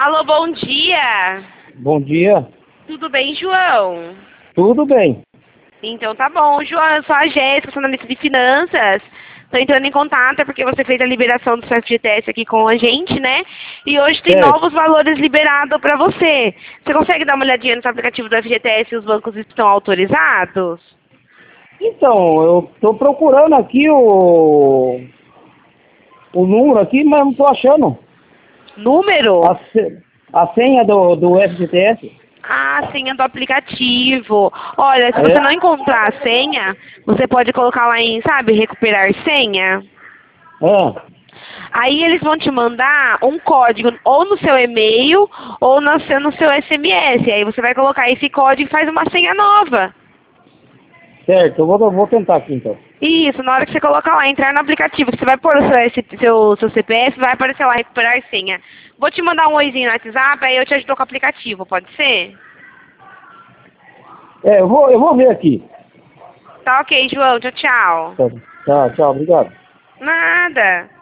Alô, bom dia. Bom dia. Tudo bem, João? Tudo bem. Então tá bom, João, eu sou a Jéssica, sou analista de finanças. Tô entrando em contato porque você fez a liberação do seu FGTS aqui com a gente, né? E hoje tem Certo. novos valores liberados para você. Você consegue dar uma olhadinha no seu aplicativo do FGTS e os bancos estão autorizados? Então, eu estou procurando aqui o número aqui, mas não estou achando. Número? A senha do FGTS. Ah, senha do aplicativo. Olha, se você não É? encontrar a senha, você pode colocar lá em, sabe, recuperar senha. Ah, Aí eles vão te mandar um código ou no seu e-mail ou no seu SMS. Aí você vai colocar esse código e faz uma senha nova. certo, eu vou tentar aqui então. Isso, na hora que você colocar lá, entrar no aplicativo, que você vai pôr o seu CPF, vai aparecer lá, recuperar senha. Vou te mandar um oizinho no WhatsApp, aí eu te ajudo com o aplicativo, pode ser? Eu vou ver aqui. Tá ok, João, tchau, tchau. Tá, tchau, obrigado. Nada.